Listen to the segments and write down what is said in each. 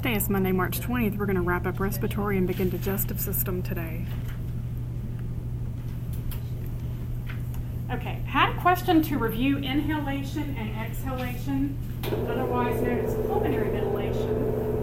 Today is Monday, March 20th. We're going to wrap up respiratory and begin digestive system today. Okay, had a question to review inhalation and exhalation, otherwise known as pulmonary ventilation.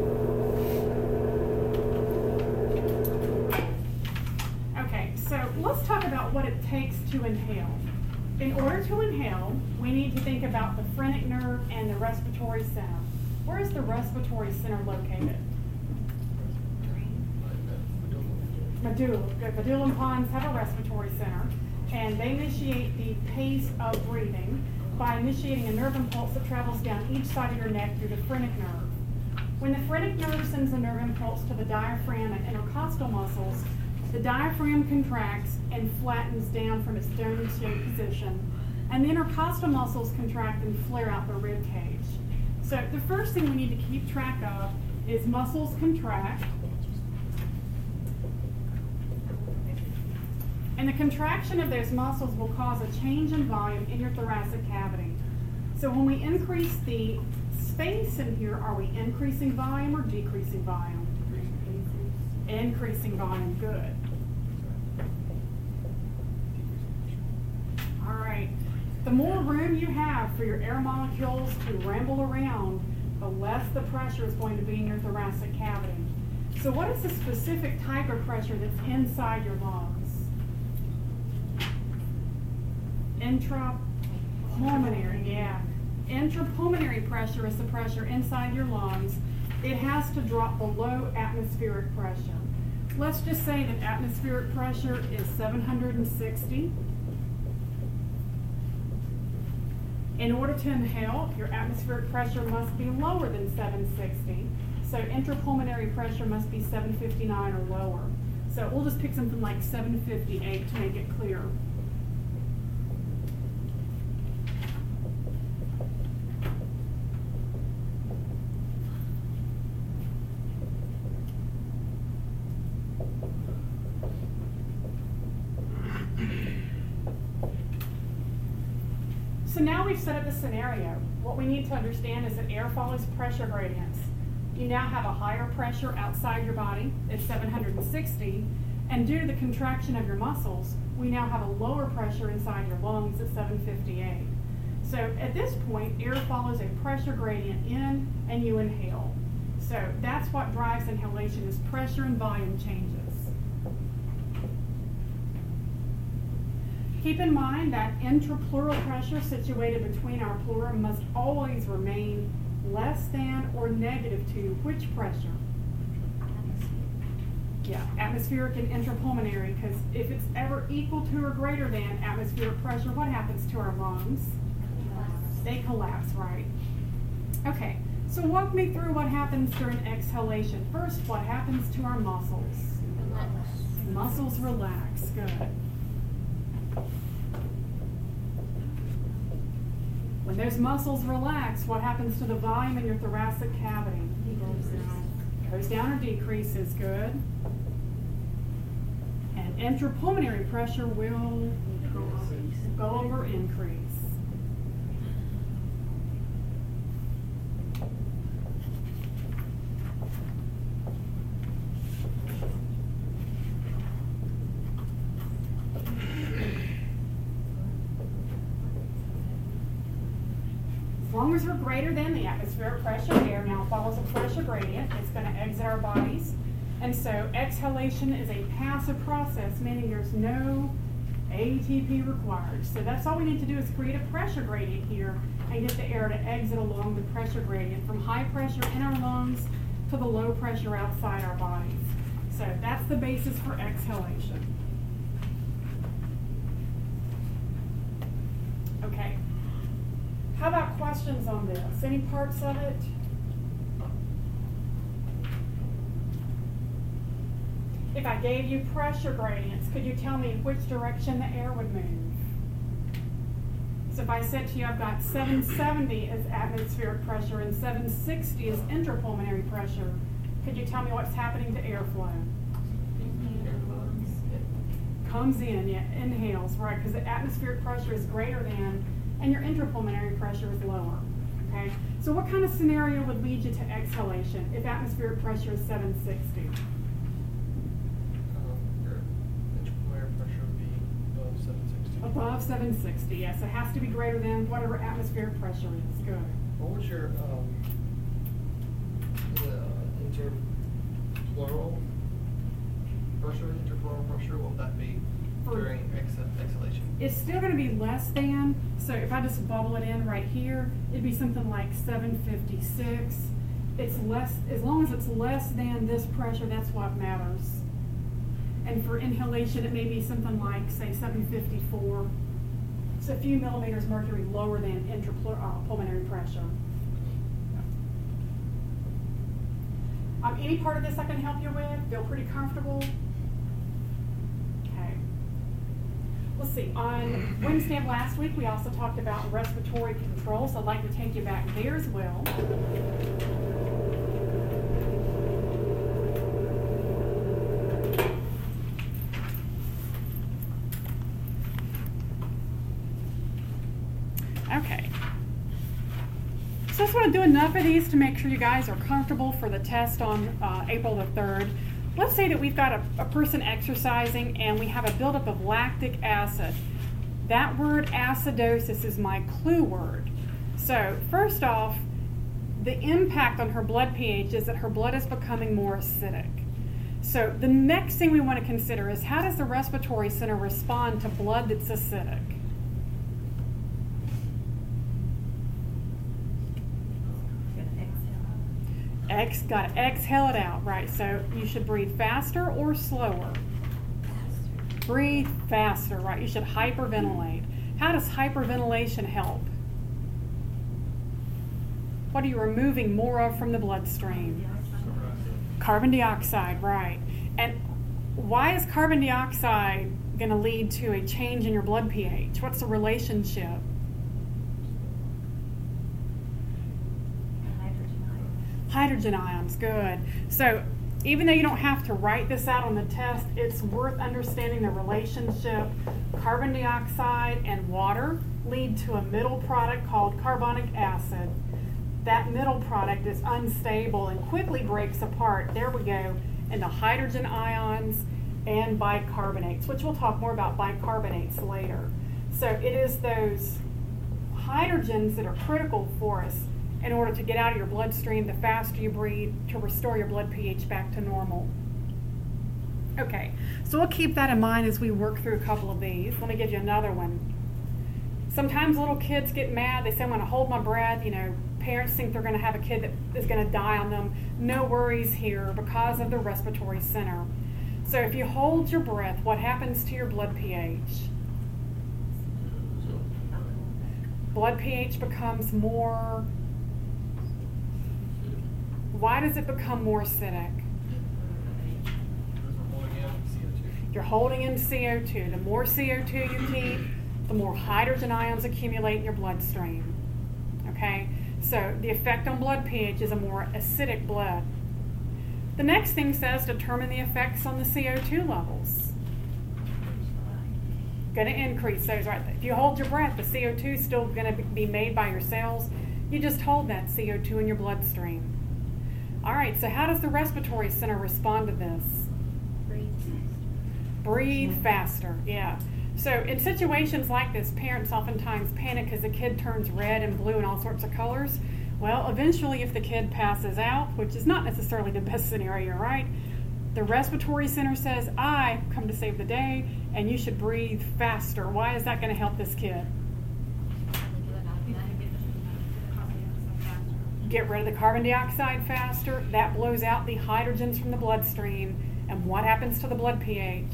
Okay, so let's talk about what it takes to inhale. In order to inhale, we need to think about the phrenic nerve and the respiratory center. Where is the respiratory center located? Medulla. Good. Medulla and pons have a respiratory center, and they initiate the pace of breathing by initiating a nerve impulse that travels down each side of your neck through the phrenic nerve. When the phrenic nerve sends a nerve impulse to the diaphragm and intercostal muscles, the diaphragm contracts and flattens down from its dome-shaped position, and the intercostal muscles contract and flare out the rib cage. So the first thing we need to keep track of is muscles contract, and the contraction of those muscles will cause a change in volume in your thoracic cavity. So when we increase the space in here, are we increasing volume or decreasing volume? Increasing volume, good. All right. The more room you have for your air molecules to ramble around, the less the pressure is going to be in your thoracic cavity. So what is the specific type of pressure that's inside your lungs? Intrapulmonary, yeah. Intrapulmonary pressure is the pressure inside your lungs. It has to drop below atmospheric pressure. Let's just say that atmospheric pressure is 760. In order to inhale, your atmospheric pressure must be lower than 760. So intrapulmonary pressure must be 759 or lower. So we'll just pick something like 758 to make it clear. So now we've set up the scenario. What we need to understand is that air follows pressure gradients. You now have a higher pressure outside your body at 760, and due to the contraction of your muscles, we now have a lower pressure inside your lungs at 758. So at this point, air follows a pressure gradient in, and you inhale. So that's what drives inhalation, is pressure and volume changes. Keep in mind that intrapleural pressure situated between our pleura must always remain less than or negative to which pressure? Yeah, atmospheric and intrapulmonary, because if it's ever equal to or greater than atmospheric pressure, what happens to our lungs? They collapse, right? Okay, so walk me through what happens during exhalation. First, what happens to our muscles? Muscles relax, good. When those muscles relax, what happens to the volume in your thoracic cavity? Goes down or decreases, good. And intrapulmonary pressure will go over increase. As long as we're greater than the atmospheric pressure, air now follows a pressure gradient. It's going to exit our bodies. And so exhalation is a passive process, meaning there's no ATP required. So that's all we need to do is create a pressure gradient here and get the air to exit along the pressure gradient from high pressure in our lungs to the low pressure outside our bodies. So that's the basis for exhalation. Okay. How about questions on this? Any parts of it? If I gave you pressure gradients, could you tell me which direction the air would move? So if I said to you, I've got 770 as atmospheric pressure and 760 as intrapulmonary pressure, could you tell me what's happening to airflow? Comes in, yeah, inhales, right, because the atmospheric pressure is greater than, and your intrapulmonary pressure is lower. Okay, so what kind of scenario would lead you to exhalation if atmospheric pressure is 760? Your intrapleural air pressure would be above 760. Above 760, yes. It has to be greater than whatever atmospheric pressure is. Good. What was your interpleural pressure? What would that be during exhalation? It's still going to be less than, so if I just bubble it in right here, it'd be something like 756. It's less, as long as it's less than this pressure, that's what matters. And for inhalation, it may be something like, say, 754. It's a few millimeters mercury lower than intrapulmonary pressure. Any part of this I can help you with? Feel pretty comfortable? Okay. Let's see, on Wednesday of last week, we also talked about respiratory control, so I'd like to take you back there as well. Okay. So I just want to do enough of these to make sure you guys are comfortable for the test on April the 3rd. Let's say that we've got a person exercising and we have a buildup of lactic acid. That word acidosis is my clue word. So first off, the impact on her blood pH is that her blood is becoming more acidic. So the next thing we want to consider is, how does the respiratory center respond to blood that's acidic? Got to exhale it out, right? So you should breathe faster or slower? Faster. Breathe faster, right? You should hyperventilate. How does hyperventilation help? What are you removing more of from the bloodstream? Carbon dioxide, right. And why is carbon dioxide going to lead to a change in your blood pH? What's the relationship? Hydrogen ions, good. So even though you don't have to write this out on the test, it's worth understanding the relationship. Carbon dioxide and water lead to a middle product called carbonic acid. That middle product is unstable and quickly breaks apart, there we go, into hydrogen ions and bicarbonates, which we'll talk more about bicarbonates later. So it is those hydrogens that are critical for us in order to get out of your bloodstream the faster you breathe to restore your blood pH back to normal. Okay, so we'll keep that in mind as we work through a couple of these. Let me give you another one. Sometimes little kids get mad. They say, I'm going to hold my breath. You know, parents think they're going to have a kid that is going to die on them. No worries here because of the respiratory center. So if you hold your breath, what happens to your blood pH? Blood pH becomes more... Why does it become more acidic? You're holding in CO2. The more CO2 you keep, the more hydrogen ions accumulate in your bloodstream. Okay? So the effect on blood pH is a more acidic blood. The next thing says determine the effects on the CO2 levels. Going to increase those, right? If you hold your breath, the CO2 is still going to be made by your cells. You just hold that CO2 in your bloodstream. All right, so how does the respiratory center respond to this? Breathe faster, yeah. So in situations like this, parents oftentimes panic because the kid turns red and blue and all sorts of colors. Well, eventually if the kid passes out, which is not necessarily the best scenario, right? The respiratory center says, I come to save the day, and you should breathe faster. Why is that going to help this kid? Get rid of the carbon dioxide faster. That blows out the hydrogens from the bloodstream. And what happens to the blood pH?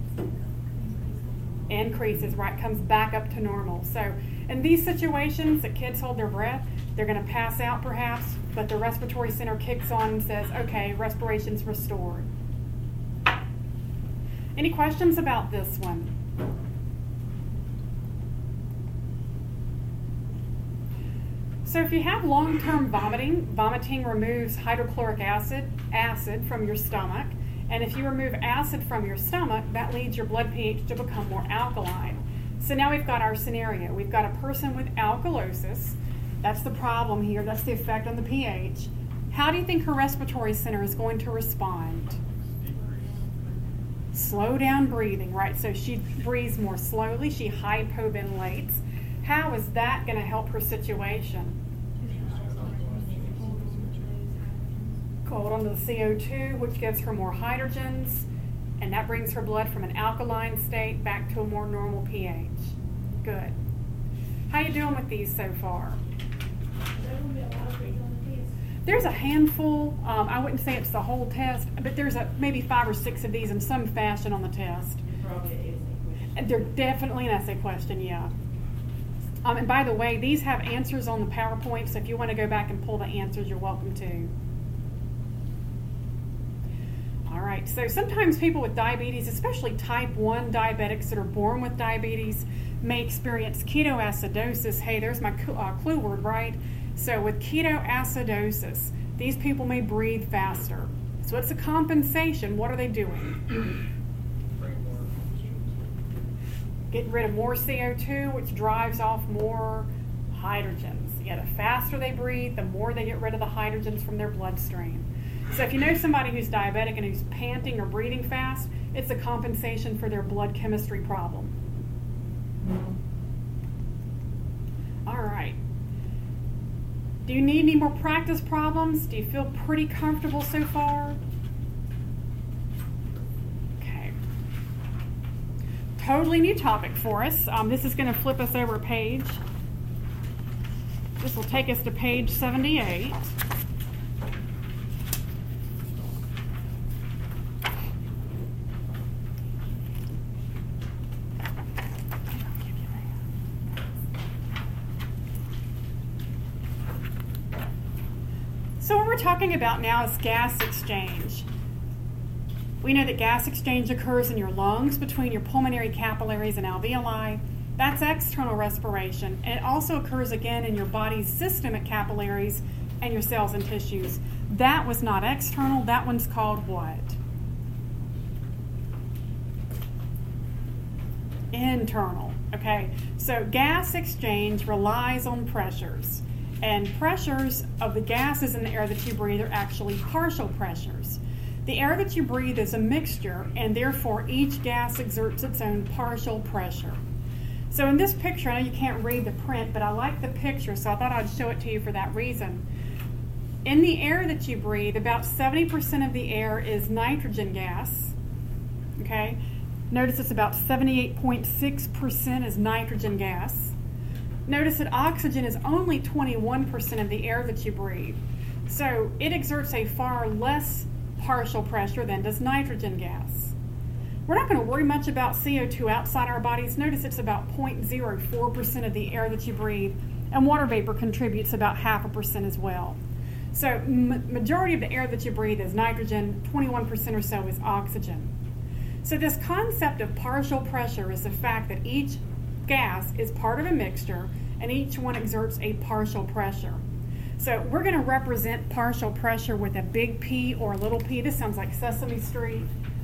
Increases, right? Comes back up to normal. So in these situations that kids hold their breath, they're going to pass out perhaps, but the respiratory center kicks on and says, okay, respiration's restored. Any questions about this one? So if you have long-term vomiting removes hydrochloric acid from your stomach. And if you remove acid from your stomach, that leads your blood pH to become more alkaline. So now we've got our scenario. We've got a person with alkalosis. That's the problem here. That's the effect on the pH. How do you think her respiratory center is going to respond? Slow down breathing, right? So she breathes more slowly. She hypoventilates. How is that going to help her situation? Hold on to the CO2, which gives her more hydrogens, and that brings her blood from an alkaline state back to a more normal pH. Good. How you doing with these so far? There's a handful. I wouldn't say it's the whole test, but there's maybe 5 or 6 of these in some fashion on the test. They're definitely an essay question, yeah. And by the way, these have answers on the PowerPoint, so if you want to go back and pull the answers, you're welcome to. All right, so sometimes people with diabetes, especially type 1 diabetics that are born with diabetes, may experience ketoacidosis. Hey, there's my clue word, right? So with ketoacidosis, these people may breathe faster. So it's a compensation. What are they doing? Getting rid of more CO2, which drives off more hydrogens. Yeah, the faster they breathe, the more they get rid of the hydrogens from their bloodstream. So if you know somebody who's diabetic and who's panting or breathing fast, it's a compensation for their blood chemistry problem. All right. Do you need any more practice problems? Do you feel pretty comfortable so far? Okay. Totally new topic for us. This is going to flip us over a page. This will take us to page 78. So what we're talking about now is gas exchange. We know that gas exchange occurs in your lungs between your pulmonary capillaries and alveoli. That's external respiration. And it also occurs again in your body's systemic capillaries and your cells and tissues. That was not external. That one's called what? Internal. Okay, so gas exchange relies on pressures. And pressures of the gases in the air that you breathe are actually partial pressures. The air that you breathe is a mixture, and therefore each gas exerts its own partial pressure. So in this picture, I know you can't read the print, but I like the picture, so I thought I'd show it to you for that reason. In the air that you breathe, about 70% of the air is nitrogen gas. Okay? Notice it's about 78.6% is nitrogen gas. Notice that oxygen is only 21% of the air that you breathe. So it exerts a far less partial pressure than does nitrogen gas. We're not going to worry much about CO2 outside our bodies. Notice it's about 0.04% of the air that you breathe, and water vapor contributes about 0.5% as well. So majority of the air that you breathe is nitrogen, 21% or so is oxygen. So this concept of partial pressure is the fact that each gas is part of a mixture and each one exerts a partial pressure. So we're going to represent partial pressure with a big P or a little p. This sounds like Sesame Street.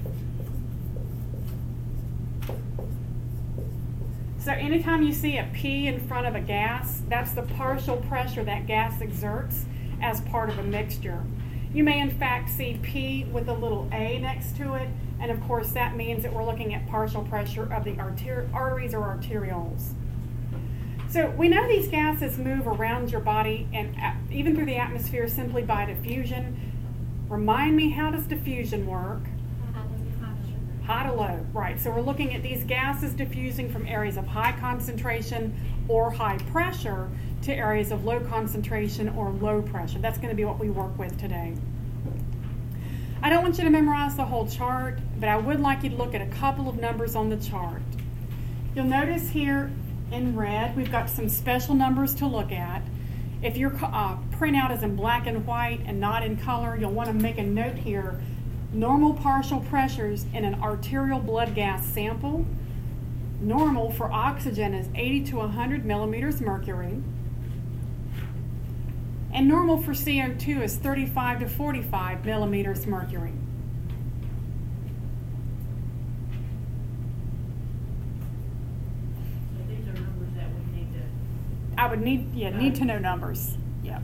So anytime you see a P in front of a gas, that's the partial pressure that gas exerts as part of a mixture. You may in fact see P with a little a next to it, and of course that means that we're looking at partial pressure of the arteries or arterioles. So we know these gases move around your body and even through the atmosphere simply by diffusion. Remind me, how does diffusion work? High to low, right. So we're looking at these gases diffusing from areas of high concentration or high pressure to areas of low concentration or low pressure. That's going to be what we work with today. I don't want you to memorize the whole chart, but I would like you to look at a couple of numbers on the chart. You'll notice here in red, we've got some special numbers to look at. If your printout is in black and white and not in color, you'll want to make a note here. Normal partial pressures in an arterial blood gas sample. Normal for oxygen is 80 to 100 millimeters mercury. And normal for CO2 is 35 to 45 millimeters mercury. I would need to know numbers. Yeah.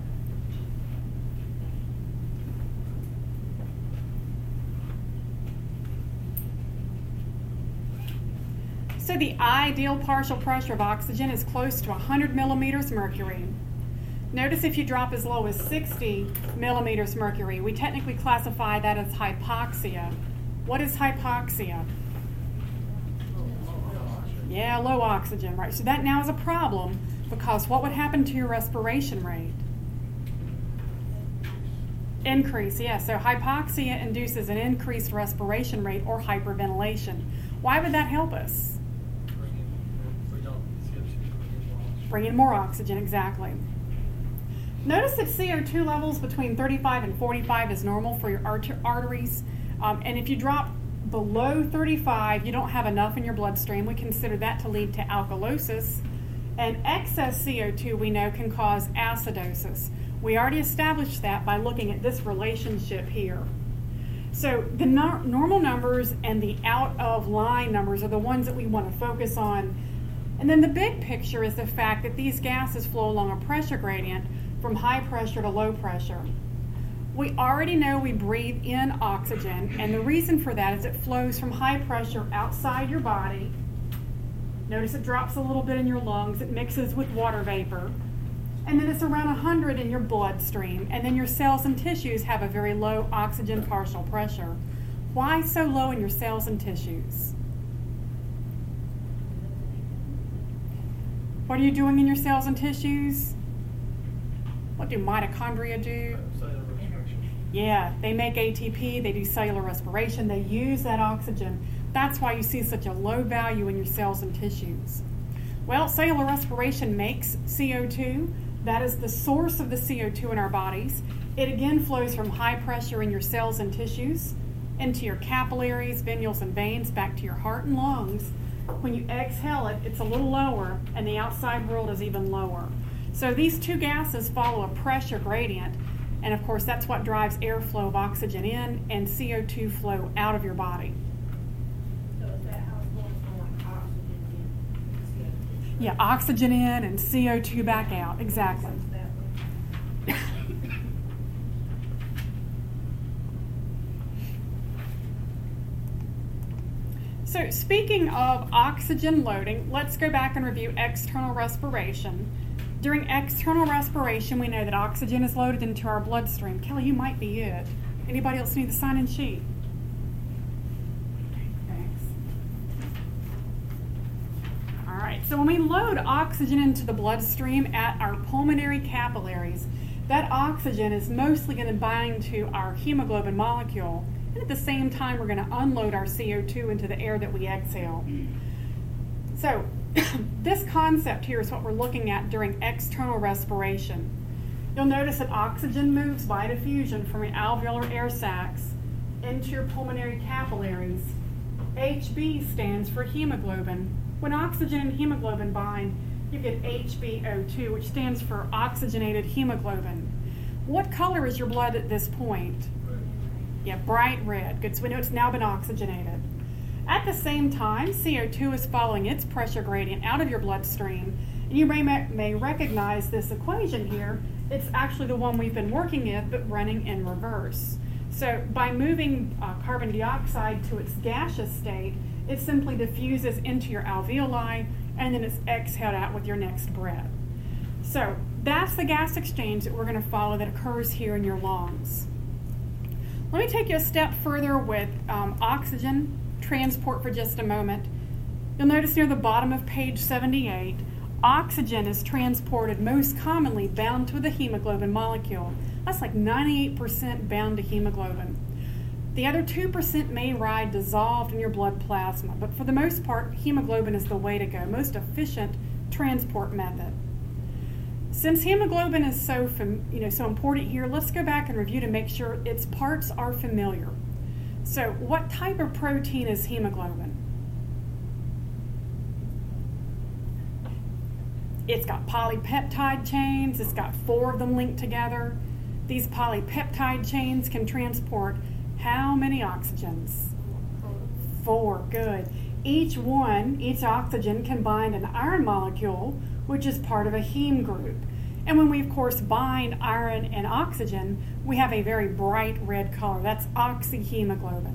So the ideal partial pressure of oxygen is close to 100 millimeters mercury. Notice if you drop as low as 60 millimeters mercury, we technically classify that as hypoxia. What is hypoxia? Yeah, low oxygen, right? So that now is a problem because what would happen to your respiration rate? Increase, yeah. So hypoxia induces an increased respiration rate or hyperventilation. Why would that help us? Bring in more oxygen, exactly. Notice that CO2 levels between 35 and 45 is normal for your arteries. And if you drop below 35, you don't have enough in your bloodstream. We consider that to lead to alkalosis. And excess CO2 we know can cause acidosis. We already established that by looking at this relationship here. So the normal numbers and the out of line numbers are the ones that we want to focus on. And then the big picture is the fact that these gases flow along a pressure gradient from high pressure to low pressure. We already know we breathe in oxygen, and the reason for that is it flows from high pressure outside your body. Notice it drops a little bit in your lungs, it mixes with water vapor, and then it's around 100 in your bloodstream, and then your cells and tissues have a very low oxygen partial pressure. Why so low in your cells and tissues? What are you doing in your cells and tissues? What do mitochondria do? Cellular respiration. Yeah, they make ATP, they do cellular respiration, they use that oxygen. That's why you see such a low value in your cells and tissues. Well, cellular respiration makes CO2. That is the source of the CO2 in our bodies. It again flows from high pressure in your cells and tissues into your capillaries, venules, and veins, back to your heart and lungs. When you exhale it, it's a little lower, and the outside world is even lower. So these two gases follow a pressure gradient, and of course that's what drives airflow of oxygen in and CO2 flow out of your body. So is that how it's going from like oxygen in? Yeah, oxygen in and CO2 back out, exactly. So speaking of oxygen loading, let's go back and review external respiration. During external respiration, we know that oxygen is loaded into our bloodstream. Kelly, you might be it. Anybody else need the sign-in sheet? Thanks. All right, so when we load oxygen into the bloodstream at our pulmonary capillaries, that oxygen is mostly going to bind to our hemoglobin molecule, and at the same time, we're going to unload our CO2 into the air that we exhale. So this concept here is what we're looking at during external respiration. You'll notice that oxygen moves by diffusion from your alveolar air sacs into your pulmonary capillaries. HB stands for hemoglobin. When oxygen and hemoglobin bind, you get HbO2, which stands for oxygenated hemoglobin. What color is your blood at this point? Yeah, bright red. Good, so we know it's now been oxygenated. At the same time, CO2 is following its pressure gradient out of your bloodstream. And you may recognize this equation here. It's actually the one we've been working with, but running in reverse. So by moving carbon dioxide to its gaseous state, it simply diffuses into your alveoli, and then it's exhaled out with your next breath. So that's the gas exchange that we're going to follow that occurs here in your lungs. Let me take you a step further with oxygen transport for just a moment. You'll notice near the bottom of page 78, oxygen is transported most commonly bound to the hemoglobin molecule. That's like 98% bound to hemoglobin. The other 2% may ride dissolved in your blood plasma, but for the most part, hemoglobin is the way to go, most efficient transport method. Since hemoglobin is so important here, let's go back and review to make sure its parts are familiar. So what type of protein is hemoglobin? It's got polypeptide chains. It's got 4 of them linked together. These polypeptide chains can transport how many oxygens? 4, good. Each oxygen can bind an iron molecule, which is part of a heme group. And when we, of course, bind iron and oxygen, we have a very bright red color. That's oxyhemoglobin.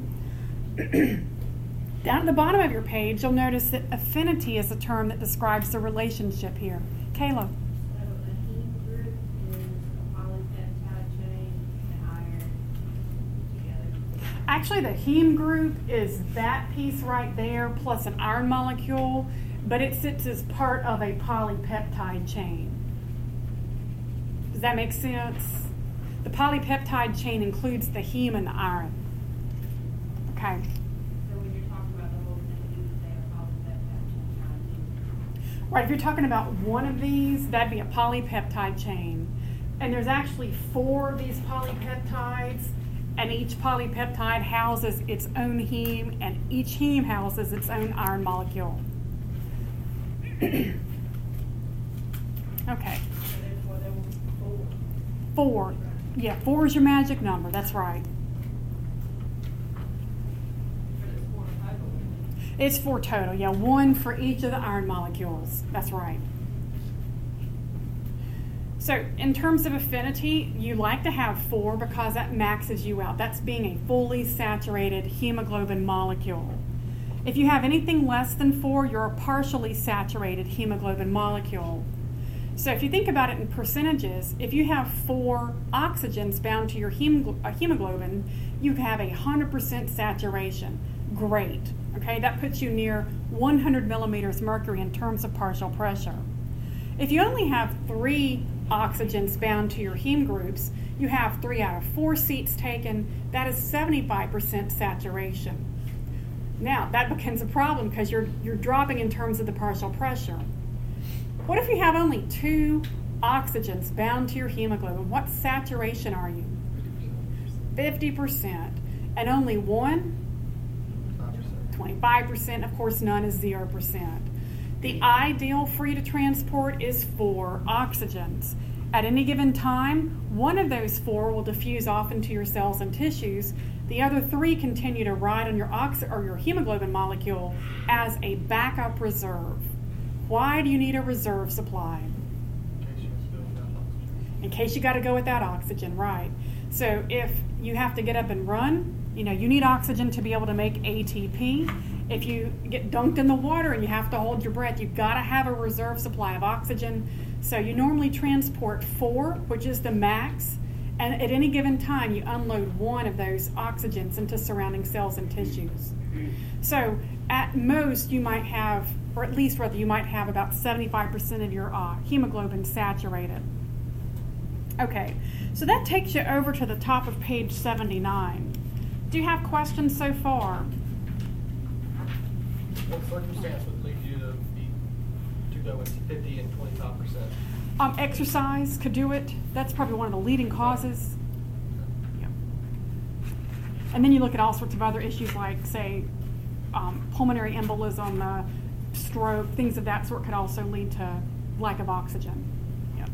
Down at the bottom of your page, you'll notice that affinity is a term that describes the relationship here. Kayla. So a heme group is a polypeptide chain and iron together. Actually, the heme group is that piece right there plus an iron molecule, but it sits as part of a polypeptide chain. Does that make sense? The polypeptide chain includes the heme and the iron. Okay. So when you're talking about the whole thing, you would say a polypeptide chain. Right, if you're talking about one of these, that'd be a polypeptide chain. And there's actually 4 of these polypeptides, and each polypeptide houses its own heme, and each heme houses its own iron molecule. Okay. So therefore, there will be 4. 4. Yeah, 4 is your magic number. That's right. But it's 4 total. It's 4 total. Yeah, 1 for each of the iron molecules. That's right. So in terms of affinity, you like to have 4 because that maxes you out. That's being a fully saturated hemoglobin molecule. If you have anything less than 4, you're a partially saturated hemoglobin molecule. So if you think about it in percentages, if you have 4 oxygens bound to your hemoglobin, you have 100% saturation. Great. Okay, that puts you near 100 millimeters mercury in terms of partial pressure. If you only have 3 oxygens bound to your heme groups, you have 3 out of 4 seats taken. That is 75% saturation. Now, that becomes a problem because you're dropping in terms of the partial pressure. What if you have only 2 oxygens bound to your hemoglobin? What saturation are you? 50%. And only 1? 25%. Of course, none is 0%. The ideal free to transport is 4 oxygens. At any given time, one of those 4 will diffuse off into your cells and tissues. The other 3 continue to ride on your your hemoglobin molecule as a backup reserve. Why do you need a reserve supply? In case you got to go without oxygen, right? So if you have to get up and run, you need oxygen to be able to make ATP. If you get dunked in the water and you have to hold your breath, you've got to have a reserve supply of oxygen. So you normally transport 4, which is the max, and at any given time you unload 1 of those oxygens into surrounding cells and tissues. So at most you might have, or at least rather you might have about 75% of your hemoglobin saturated. Okay, so that takes you over to the top of page 79. Do you have questions so far? What circumstance would lead you to go with 50 and 25%? Exercise could do it. That's probably one of the leading causes. Yeah. And then you look at all sorts of other issues like, say, pulmonary embolism, stroke, things of that sort could also lead to lack of oxygen. Yeah.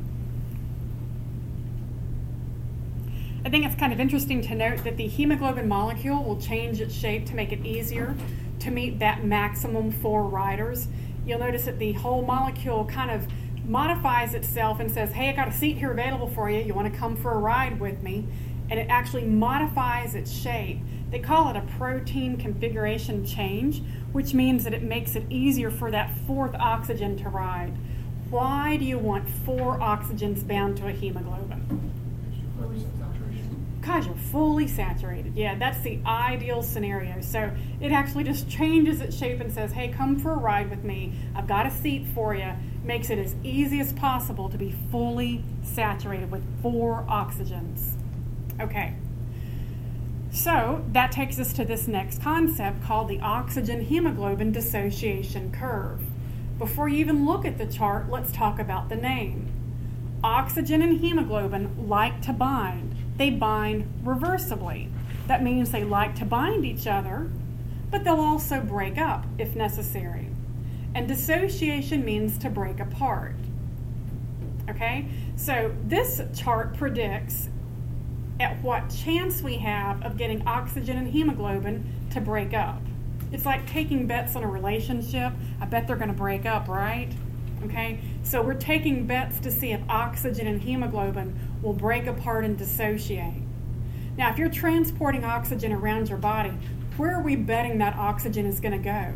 I think it's kind of interesting to note that the hemoglobin molecule will change its shape to make it easier to meet that maximum 4 riders. You'll notice that the whole molecule kind of modifies itself and says, hey, I got a seat here available for you. You want to come for a ride with me? And it actually modifies its shape. They call it a protein configuration change, which means that it makes it easier for that 4th oxygen to ride. Why do you want 4 oxygens bound to a hemoglobin? Because you're fully saturated. Yeah, that's the ideal scenario. So it actually just changes its shape and says, hey, come for a ride with me. I've got a seat for you. Makes it as easy as possible to be fully saturated with 4 oxygens. Okay. So that takes us to this next concept called the oxygen hemoglobin dissociation curve. Before you even look at the chart, let's talk about the name. Oxygen and hemoglobin like to bind. They bind reversibly. That means they like to bind each other, but they'll also break up if necessary. And dissociation means to break apart. Okay? So this chart predicts at what chance we have of getting oxygen and hemoglobin to break up. It's like taking bets on a relationship. I bet they're going to break up, right? Okay, so we're taking bets to see if oxygen and hemoglobin will break apart and dissociate. Now, if you're transporting oxygen around your body, where are we betting that oxygen is going to go?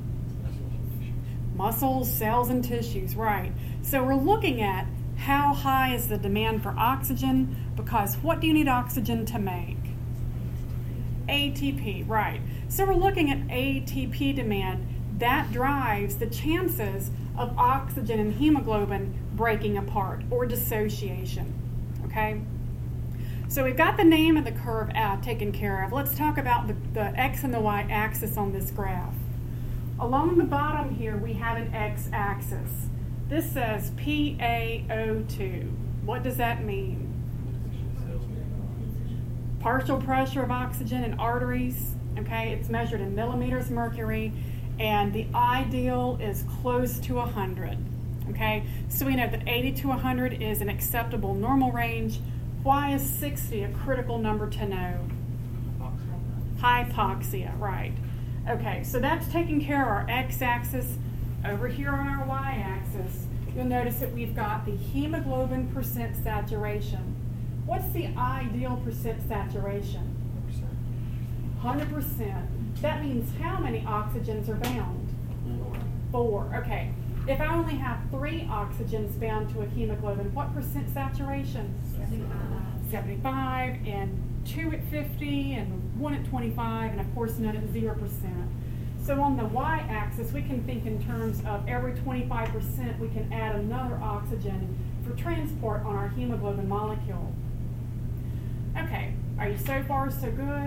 Muscles, cells, and tissues, right. So we're looking at how high is the demand for oxygen, because what do you need oxygen to make? ATP, right. So we're looking at ATP demand. That drives the chances of oxygen and hemoglobin breaking apart or dissociation, okay? So we've got the name of the curve taken care of. Let's talk about the X and the Y axis on this graph. Along the bottom here, we have an X axis. This says PaO2. What does that mean? Partial pressure of oxygen in arteries, okay? It's measured in millimeters mercury, and the ideal is close to 100, okay? So we know that 80 to 100 is an acceptable normal range. Why is 60 a critical number to know? Hypoxia, right. Okay, so that's taking care of our x-axis. Over here on our y-axis, you'll notice that we've got the hemoglobin percent saturation. What's the ideal percent saturation? 100%. That means how many oxygens are bound? 4. Okay. If I only have 3 oxygens bound to a hemoglobin, what percent saturation? 75, and 2 at 50, and 1 at 25, and of course none at 0%. So on the y-axis, we can think in terms of every 25% we can add another oxygen for transport on our hemoglobin molecule. Okay, are you so far so good?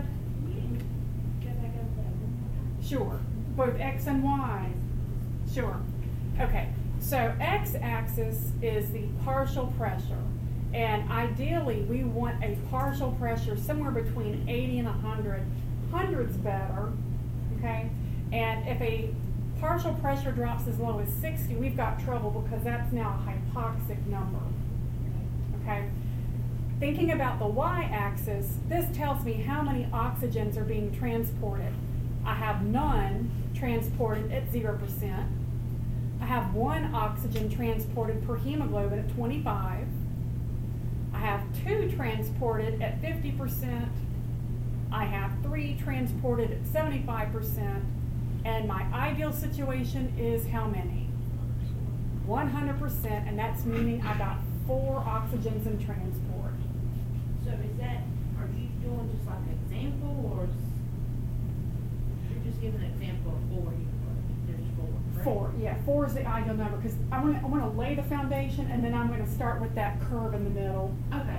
Sure. Both X and Y? Sure. Okay, so x-axis is the partial pressure. And ideally, we want a partial pressure somewhere between 80 and 100. 100's better, okay? And if a partial pressure drops as low as 60, we've got trouble because that's now a hypoxic number, okay? Thinking about the y-axis, this tells me how many oxygens are being transported. I have none transported at 0%. I have 1 oxygen transported per hemoglobin at 25. I have 2 transported at 50%. I have 3 transported at 75%. And my ideal situation is how many? 100%, and that's meaning I got 4 oxygens in transport. So is that, are you doing just like an example, or you're just giving an example of 4? There's 4, correct? 4, yeah, 4 is the ideal number because I want to lay the foundation, and then I'm going to start with that curve in the middle. Okay.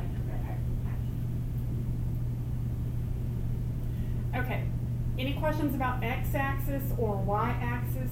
Okay, any questions about x-axis or y-axis?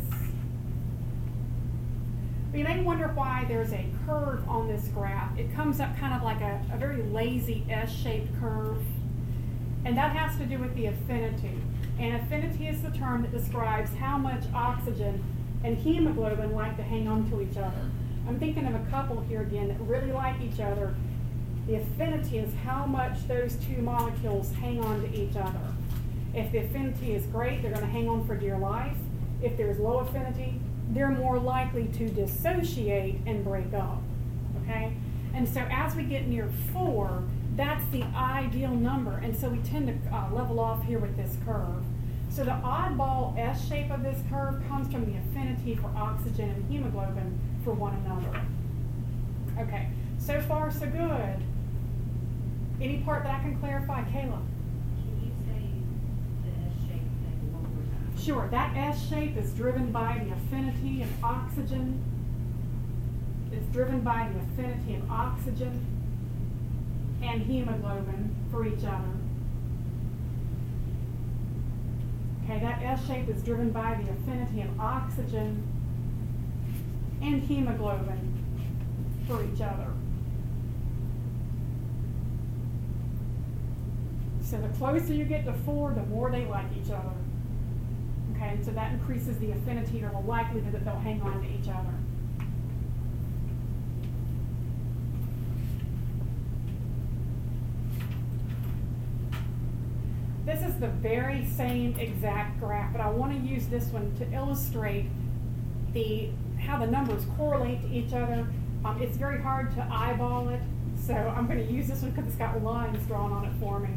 You may wonder why there's a curve on this graph. It comes up kind of like a very lazy S-shaped curve, and that has to do with the affinity. And affinity is the term that describes how much oxygen and hemoglobin like to hang on to each other. I'm thinking of a couple here again that really like each other. The affinity is how much those 2 molecules hang on to each other. If the affinity is great, they're going to hang on for dear life. If there's low affinity, they're more likely to dissociate and break up, okay? And so as we get near 4, that's the ideal number, and so we tend to level off here with this curve. So the oddball S shape of this curve comes from the affinity for oxygen and hemoglobin for one another. Okay, so far so good. Any part that I can clarify, Kayla? Can you say the S shape thing one more time? Sure, that S shape is driven by the affinity of oxygen. It's driven by the affinity of oxygen and hemoglobin for each other. Okay, that S shape is driven by the affinity of oxygen and hemoglobin for each other. So the closer you get to 4, the more they like each other. Okay, so that increases the affinity or the likelihood that they'll hang on to each other. This is the very same exact graph, but I want to use this one to illustrate how the numbers correlate to each other. It's very hard to eyeball it, so I'm going to use this one because it's got lines drawn on it for me.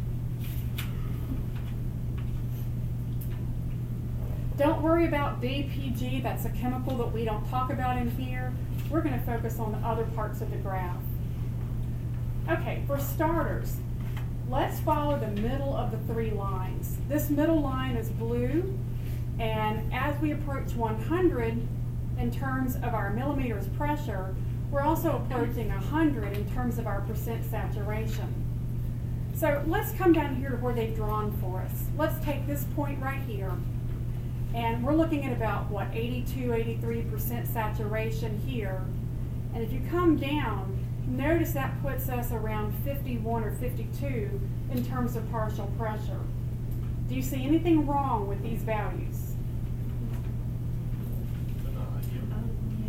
Don't worry about DPG, that's a chemical that we don't talk about in here. We're going to focus on the other parts of the graph. Okay, for starters, let's follow the middle of the three lines. This middle line is blue, and as we approach 100 in terms of our millimeters pressure, we're also approaching 100 in terms of our percent saturation. So let's come down here to where they've drawn for us. Let's take this point right here, and we're looking at about, what, 82, 83% saturation here. And if you come down, notice that puts us around 51 or 52 in terms of partial pressure. Do you see anything wrong with these values? They're not ideal.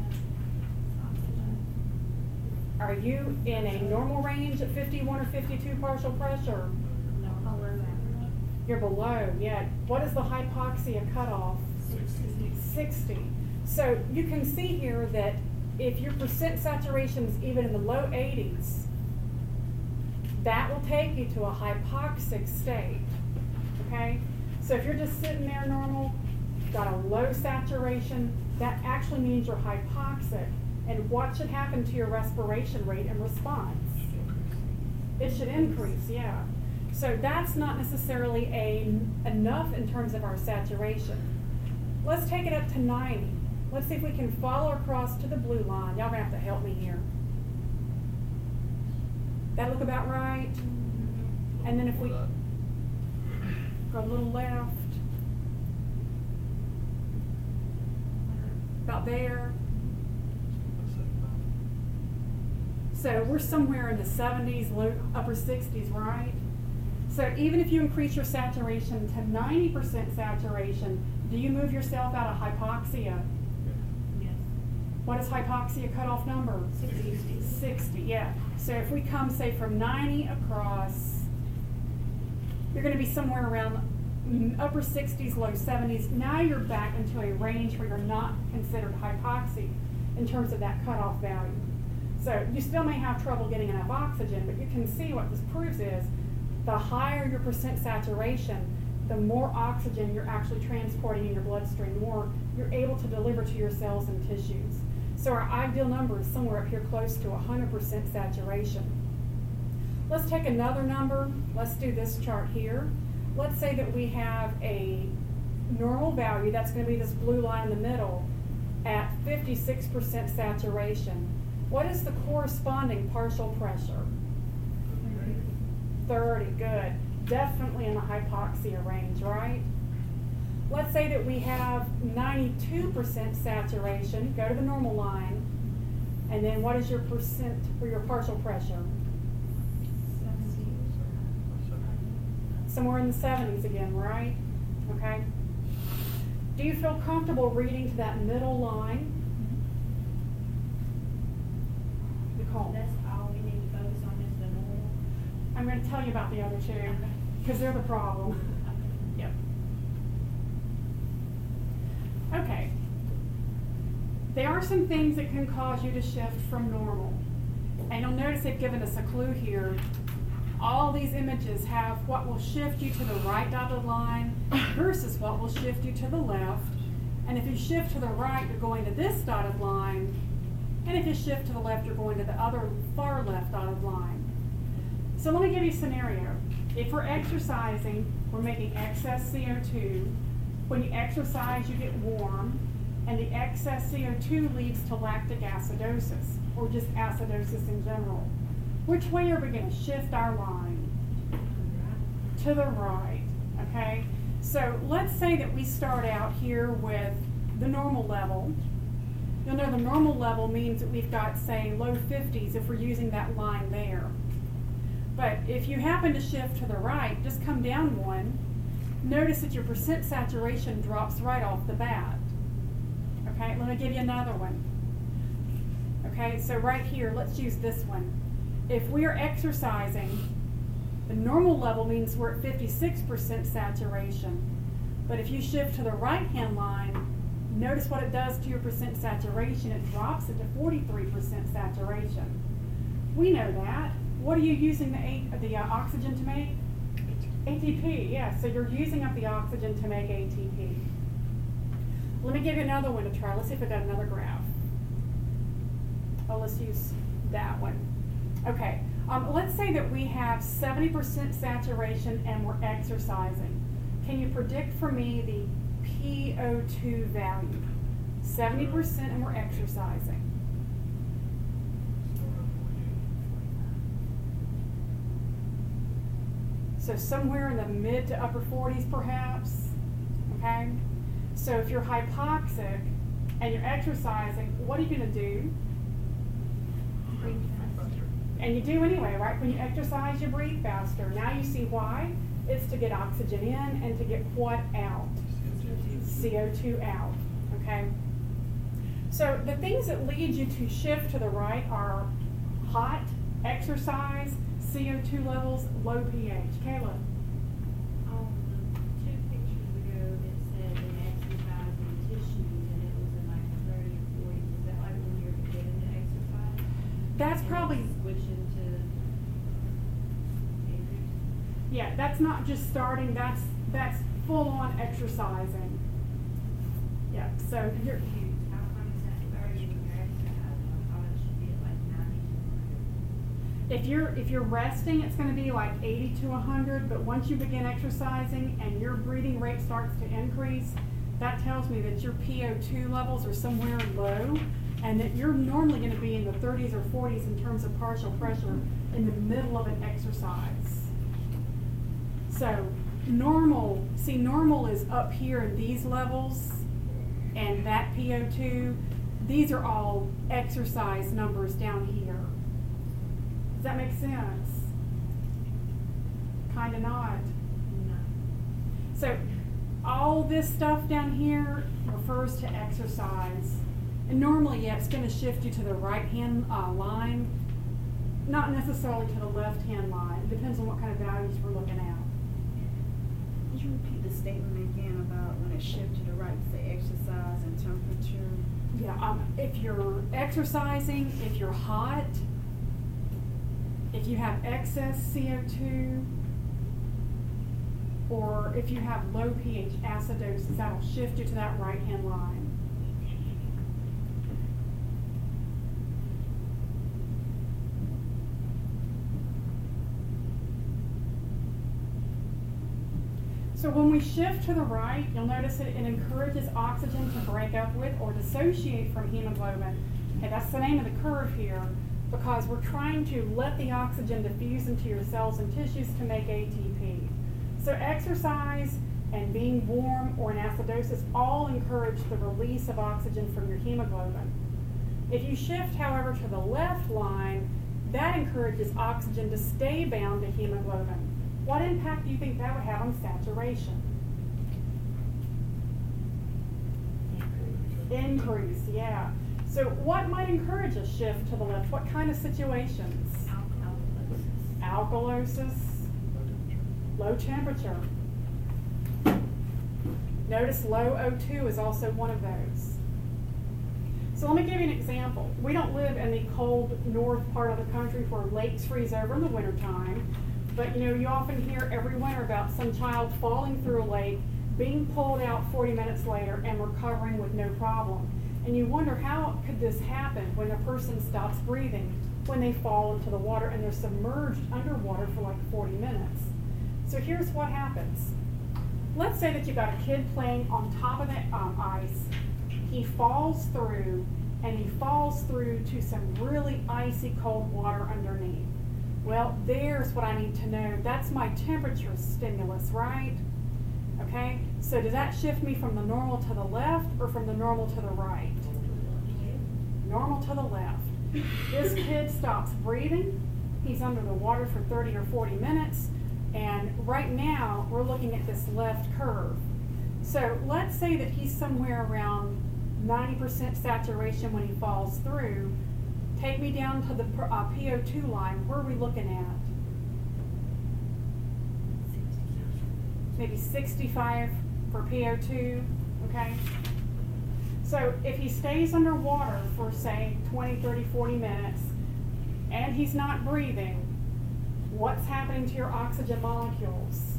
Are you in a normal range at 51 or 52 partial pressure? You're below, yeah. What is the hypoxia cutoff? 60. So you can see here that if your percent saturation is even in the low 80s, that will take you to a hypoxic state, okay? So if you're just sitting there normal, got a low saturation, that actually means you're hypoxic. And what should happen to your respiration rate in response? It should increase, yeah. So that's not necessarily enough in terms of our saturation. Let's take it up to 90. Let's see if we can follow across to the blue line. Y'all gonna have to help me here. That look about right? And then if we go a little left, about there. So we're somewhere in the 70s, low, upper 60s, right? So even if you increase your saturation to 90% saturation, do you move yourself out of hypoxia? Yes. What is hypoxia cutoff number? 60, yeah. So if we come, say, from 90 across, you're going to be somewhere around upper 60s, low 70s. Now you're back into a range where you're not considered hypoxic in terms of that cutoff value. So you still may have trouble getting enough oxygen, but you can see what this proves is the higher your percent saturation, the more oxygen you're actually transporting in your bloodstream, the more you're able to deliver to your cells and tissues. So our ideal number is somewhere up here close to 100% saturation. Let's take another number. Let's do this chart here. Let's say that we have a normal value, that's going to be this blue line in the middle, at 56% saturation. What is the corresponding partial pressure? 30, good. Definitely in the hypoxia range, right? Let's say that we have 92% saturation. Go to the normal line. And then what is your percent for your partial pressure? Somewhere in the 70s again, right? Okay. Do you feel comfortable reading to that middle line? Nicole. That's all we need to focus on is the normal. I'm going to tell you about the other two, because they're the problem. Yep. Okay. There are some things that can cause you to shift from normal. And you'll notice they've given us a clue here. All these images have what will shift you to the right dotted line versus what will shift you to the left. And if you shift to the right, you're going to this dotted line. And if you shift to the left, you're going to the other far left dotted line. So let me give you a scenario. If we're exercising, we're making excess CO2. When you exercise, you get warm, and the excess CO2 leads to lactic acidosis, or just acidosis in general. Which way are we going to shift our line? To the right, okay? So let's say that we start out here with the normal level. You'll know the normal level means that we've got, say, low 50s if we're using that line there. But if you happen to shift to the right, just come down one, notice that your percent saturation drops right off the bat. Okay, let me give you another one. Okay, so right here, let's use this one. If we are exercising, the normal level means we're at 56% saturation. But if you shift to the right-hand line, Notice what it does to your percent saturation. It drops it to 43% saturation. We know that. What are you using the oxygen to make? ATP, yeah. So you're using up the oxygen to make ATP. Let me give you another one to try. Let's see if I got another graph. Oh, let's use that one. Okay. Let's say that we have 70% saturation and we're exercising. Can you predict for me the PO2 value? 70% and we're exercising. So somewhere in the mid to upper 40s perhaps, okay? So if you're hypoxic and you're exercising, what are you gonna do? And you do anyway, right? When you exercise, you breathe faster. Now you see why? It's to get oxygen in and to get what out? CO2 out, okay? So the things that lead you to shift to the right are hot, exercise, CO2 levels, low pH. Kayla? Two pictures ago, it said an exercise in tissues, and it was in like the 30 or 40s. Is that like when you're beginning to exercise? That's And probably, switching to increase? yeah, that's not just starting, that's full on exercising. Yeah, so you're, How come it's at 30 when you're exercising? I thought it should be at like 90 to 100. if you're resting, it's gonna be like 80 to 100, but once you begin exercising and your breathing rate starts to increase, that tells me that your PO2 levels are somewhere low, and that you're normally gonna be in the 30s or 40s in terms of partial pressure in the middle of an exercise. So normal is up here in these levels, and that PO2, these are all exercise numbers down here. Does that make sense? Kinda not. No. So all this stuff down here refers to exercise. And normally, yeah, it's gonna shift you to the right-hand line, not necessarily to the left-hand line. It depends on what kind of values we're looking at. Could you repeat the statement again about when it shifts to the right, say exercise and temperature? Yeah, if you're exercising, if you're hot, if you have excess CO2, or if you have low pH acidosis, that'll shift you to that right-hand line. So when we shift to the right, you'll notice that it encourages oxygen to break up with or dissociate from hemoglobin. Okay, that's the name of the curve here, because we're trying to let the oxygen diffuse into your cells and tissues to make ATP. So exercise and being warm or in acidosis all encourage the release of oxygen from your hemoglobin. If you shift, however, to the left line, that encourages oxygen to stay bound to hemoglobin. What impact do you think that would have on saturation? Increase, yeah. So what might encourage a shift to the left? What kind of situations? Alkalosis, low temperature. Notice low O2 is also one of those. So let me give you an example. We don't live in the cold north part of the country where lakes freeze over in the wintertime. But you know, you often hear every winter about some child falling through a lake, being pulled out 40 minutes later and recovering with no problem. And you wonder, how could this happen when a person stops breathing, when they fall into the water and they're submerged underwater for like 40 minutes? So here's what happens. Let's say that you've got a kid playing on top of that ice. He falls through, and he falls through to some really icy cold water underneath. Well, there's what I need to know. That's my temperature stimulus, right? Okay, so does that shift me from the normal to the left or from the normal to the right? Normal to the left. This kid stops breathing. He's under the water for 30 or 40 minutes. And right now, we're looking at this left curve. So let's say that he's somewhere around 90% saturation when he falls through. Take me down to the PO2 line. Where are we looking at? Maybe 65 for PO2, okay? So if he stays underwater for say 20, 30, 40 minutes and he's not breathing, what's happening to your oxygen molecules?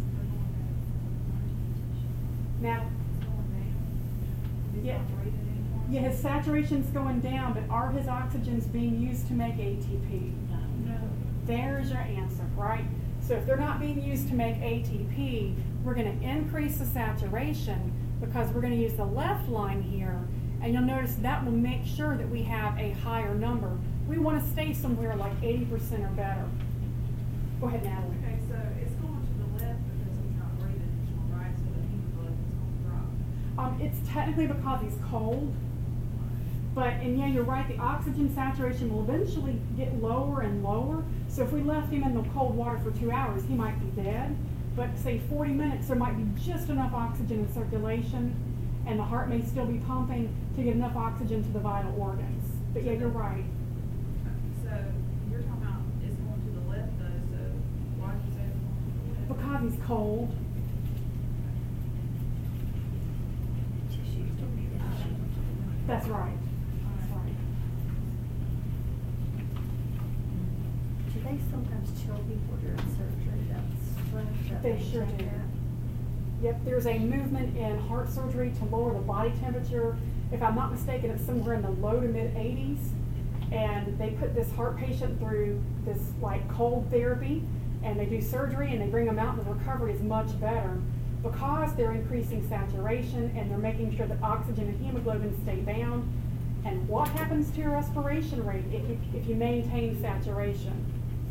Now, yeah, his saturation's going down, but are his oxygens being used to make ATP? No. There's your answer, right? So if they're not being used to make ATP, we're going to increase the saturation because we're going to use the left line here, and you'll notice that will make sure that we have a higher number. We want to stay somewhere like 80% or better. Go ahead, Natalie. Okay, so it's going to the left because he's not breathing anymore, right? So the hemoglobin's going to drop. It's technically because he's cold, and yeah, you're right, the oxygen saturation will eventually get lower and lower. So if we left him in the cold water for 2 hours, he might be dead. But say 40 minutes, there might be just enough oxygen in circulation, and the heart may still be pumping to get enough oxygen to the vital organs. But yeah, you're right. So you're talking about it's going to the left though, so why did you say it's going to the left? Because he's cold. That's right. That's right. Do they sometimes chill people during surgery? That's what They sure do. Yep, there's a movement in heart surgery to lower the body temperature. If I'm not mistaken, it's somewhere in the low to mid 80s. And they put this heart patient through this like cold therapy, and they do surgery and they bring them out, and the recovery is much better because they're increasing saturation and they're making sure that oxygen and hemoglobin stay down. And what happens to your respiration rate if you maintain saturation?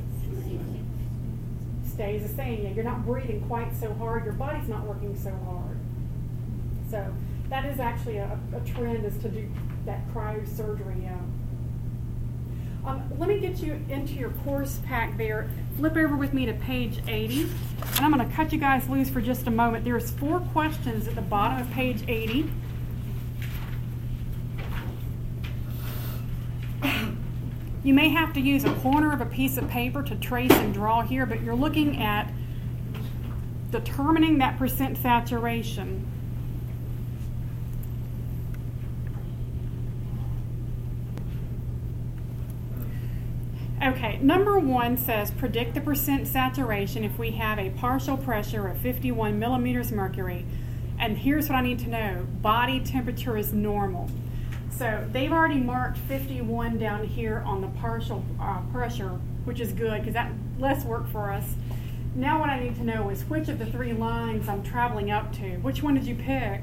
Stays the same. Yeah, you're not breathing quite so hard. Your body's not working so hard. So that is actually a trend, is to do that cryosurgery. Yeah. Let me get you into your course pack there. Flip over with me to page 80. And I'm going to cut you guys loose for just a moment. There's 4 questions at the bottom of page 80. You may have to use a corner of a piece of paper to trace and draw here, but you're looking at determining that percent saturation. Okay, number 1 says predict the percent saturation if we have a partial pressure of 51 millimeters mercury. And here's what I need to know. Body temperature is normal. So they've already marked 51 down here on the partial pressure, which is good because that's less work for us. Now what I need to know is which of the 3 lines I'm traveling up to. Which one did you pick?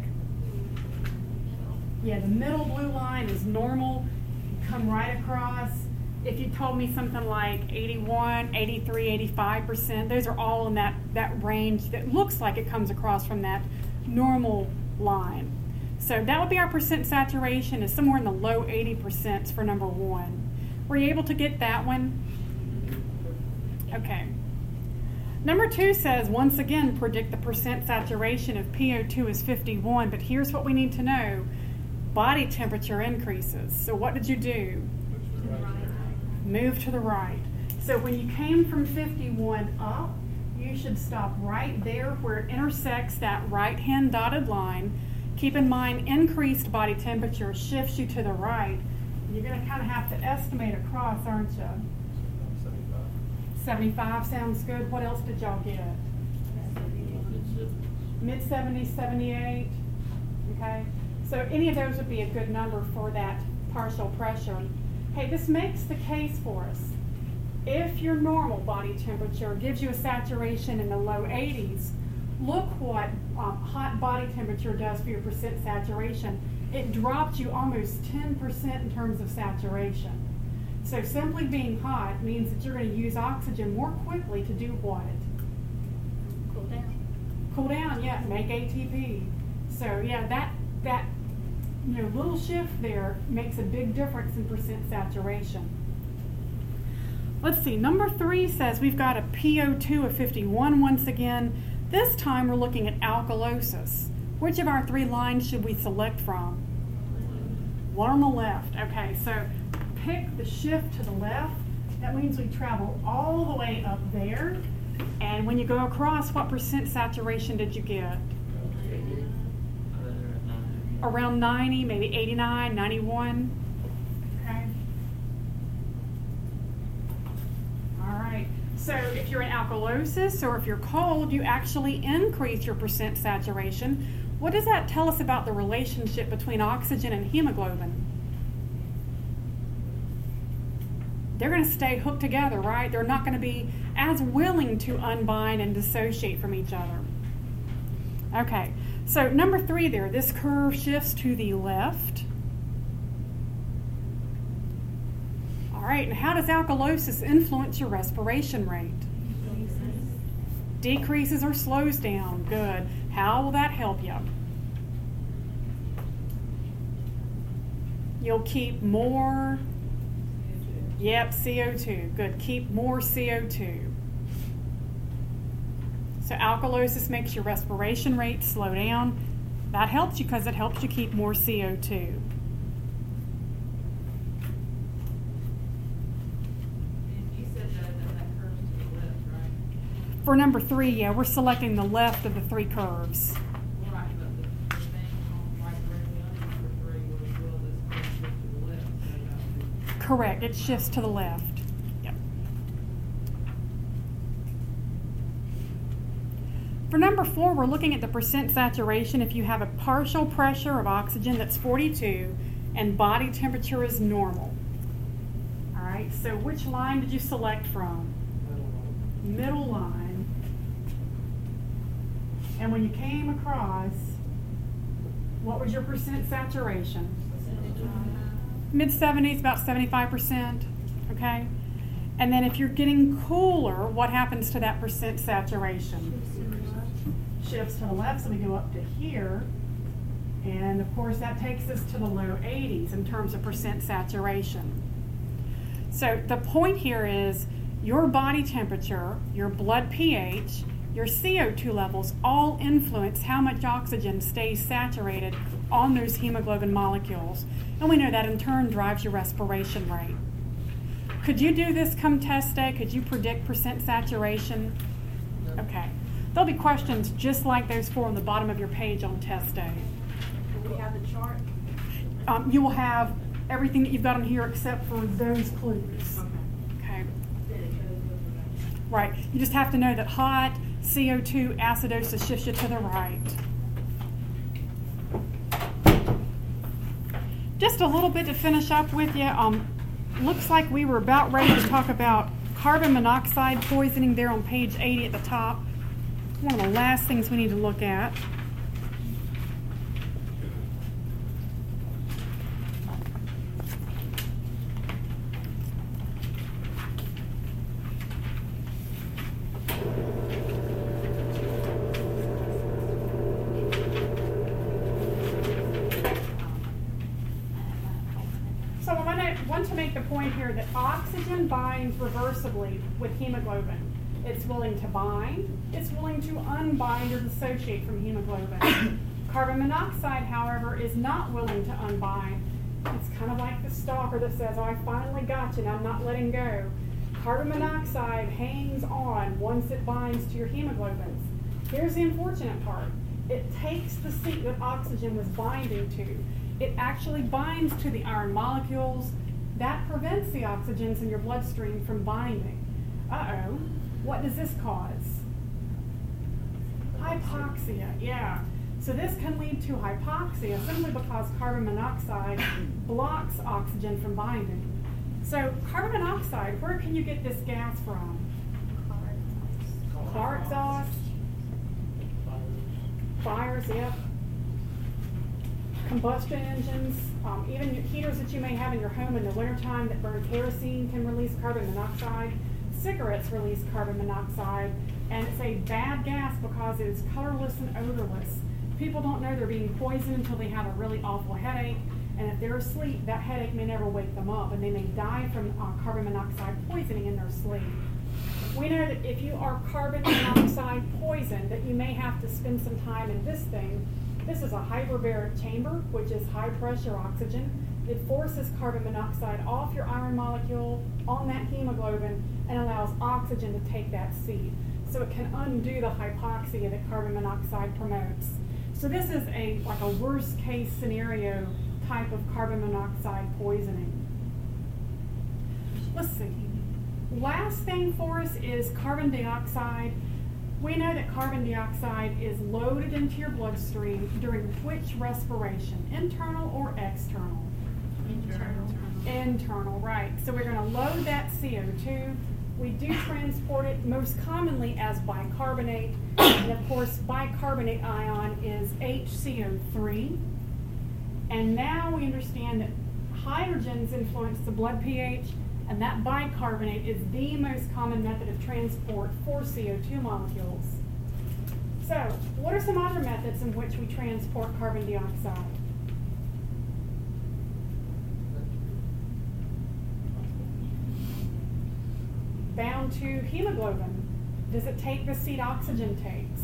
Yeah, the middle blue line is normal. You come right across. If you told me something like 81, 83, 85%, those are all in that range that looks like it comes across from that normal line. So that would be our percent saturation, is somewhere in the low 80% for number 1. Were you able to get that one? Okay. Number 2 says, once again, predict the percent saturation if PO2 is 51, but here's what we need to know. Body temperature increases. So what did you do? Move to the right. So when you came from 51 up, you should stop right there where it intersects that right-hand dotted line. Keep in mind, increased body temperature shifts you to the right. You're going to kind of have to estimate across, aren't you? 75 sounds good. What else did y'all get? Mid-70s, 78. Okay. So any of those would be a good number for that partial pressure. Hey, this makes the case for us. If your normal body temperature gives you a saturation in the low 80s, look what hot body temperature does for your percent saturation. It dropped you almost 10% in terms of saturation. So simply being hot means that you're going to use oxygen more quickly to do what? Cool down. Cool down, yeah, make ATP. So yeah, that little shift there makes a big difference in percent saturation. Let's see, number 3 says we've got a PO2 of 51 once again. This time we're looking at alkalosis. Which of our 3 lines should we select from? One on the left. Okay, so pick the shift to the left. That means we travel all the way up there. And when you go across, what percent saturation did you get? around 90, maybe 89, 91. Okay. All right. So if you're in alkalosis or if you're cold, you actually increase your percent saturation. What does that tell us about the relationship between oxygen and hemoglobin? They're going to stay hooked together, right? They're not going to be as willing to unbind and dissociate from each other. Okay, so number 3 there, this curve shifts to the left. All right, and how does alkalosis influence your respiration rate? Decreases or slows down. Good. How will that help you? You'll keep more. Yep, CO2. Good. Keep more CO2. So alkalosis makes your respiration rate slow down. That helps you because it helps you keep more CO2. And you said that curves to the left, right? For number 3, yeah, we're selecting the left of the 3 curves. Right, but the thing on right directly under number 3 was, well, this curve shift to the left, so that would be. Correct. It shifts to the left. Yep. For number 4, we're looking at the percent saturation if you have a partial pressure of oxygen that's 42 and body temperature is normal. All right, so which line did you select from? Middle line. And when you came across, what was your percent saturation? Mid-70s, about 75%, okay? And then if you're getting cooler, what happens to that percent saturation? Shifts to the left, so we go up to here. And of course, that takes us to the low 80s in terms of percent saturation. So the point here is your body temperature, your blood pH, your CO2 levels all influence how much oxygen stays saturated on those hemoglobin molecules. And we know that in turn drives your respiration rate. Could you do this come test day? Could you predict percent saturation? Okay. There'll be questions just like those 4 on the bottom of your page on test day. Do we have the chart? You will have everything that you've got on here except for those clues. Okay. Then it goes over there. Right. You just have to know that hot, CO2, acidosis shifts you to the right. Just a little bit to finish up with you. Looks like we were about ready to talk about carbon monoxide poisoning there on page 80 at the top. One of the last things we need to look at. So I want to make the point here that oxygen binds reversibly with hemoglobin. It's willing to bind, it's willing to unbind or dissociate from hemoglobin. Carbon monoxide, however, is not willing to unbind. It's kind of like the stalker that says, oh, I finally got you and I'm not letting go. Carbon monoxide hangs on once it binds to your hemoglobins. Here's the unfortunate part. It takes the seat that oxygen was binding to. It actually binds to the iron molecules. That prevents the oxygens in your bloodstream from binding. Uh-oh. What does this cause? Hypoxia, yeah. So this can lead to hypoxia simply because carbon monoxide blocks oxygen from binding. So carbon monoxide, where can you get this gas from? Car exhaust, fires, yep. Combustion engines, even your heaters that you may have in your home in the wintertime that burn kerosene can release carbon monoxide. Cigarettes release carbon monoxide, and it's a bad gas because it is colorless and odorless. People don't know they're being poisoned until they have a really awful headache, and if they're asleep, that headache may never wake them up, and they may die from carbon monoxide poisoning in their sleep. We know that if you are carbon monoxide poisoned, that you may have to spend some time in this thing. This is a hyperbaric chamber, which is high pressure oxygen. It forces carbon monoxide off your iron molecule on that hemoglobin and allows oxygen to take that seat. So it can undo the hypoxia that carbon monoxide promotes. So this is like a worst case scenario type of carbon monoxide poisoning. Let's see. Last thing for us is carbon dioxide. We know that carbon dioxide is loaded into your bloodstream during which respiration? Internal or external? Internal, right. So we're going to load that CO2. We do transport it most commonly as bicarbonate. And of course, bicarbonate ion is HCO3. And now we understand that hydrogens influence the blood pH, and that bicarbonate is the most common method of transport for CO2 molecules. So, what are some other methods in which we transport carbon dioxide? Bound to hemoglobin. Does it take the seed oxygen takes?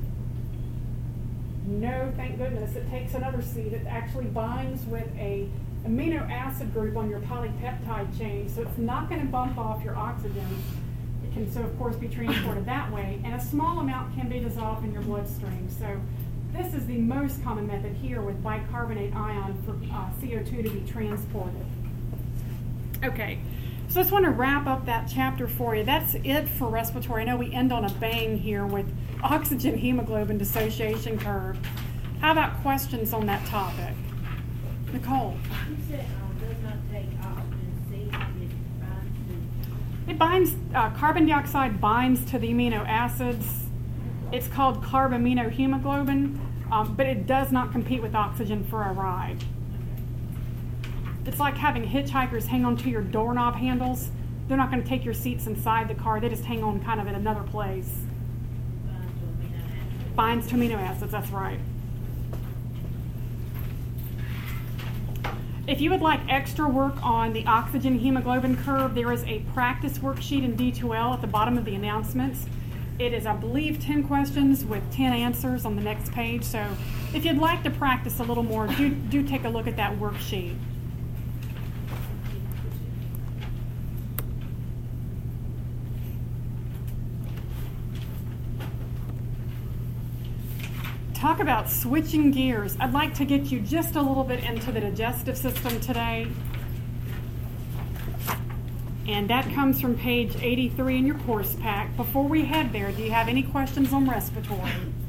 No, thank goodness. It takes another seed. It actually binds with a amino acid group on your polypeptide chain, so it's not going to bump off your oxygen. It can, so of course, be transported that way, and a small amount can be dissolved in your bloodstream. So this is the most common method here with bicarbonate ion for CO2 to be transported. Okay, so I just want to wrap up that chapter for you. That's it for respiratory. I know we end on a bang here with oxygen hemoglobin dissociation curve. How about questions on that topic? Nicole? You said does not take oxygen, C, It binds, carbon dioxide binds to the amino acids. It's called carbaminohemoglobin, but it does not compete with oxygen for a ride. It's like having hitchhikers hang on to your doorknob handles. They're not going to take your seats inside the car. They just hang on kind of at another place. Binds to amino acids, that's right. If you would like extra work on the oxygen hemoglobin curve, there is a practice worksheet in D2L at the bottom of the announcements. It is, I believe, 10 questions with 10 answers on the next page. So if you'd like to practice a little more, do take a look at that worksheet. Talk about switching gears. I'd like to get you just a little bit into the digestive system today. And that comes from page 83 in your course pack. Before we head there, do you have any questions on respiratory?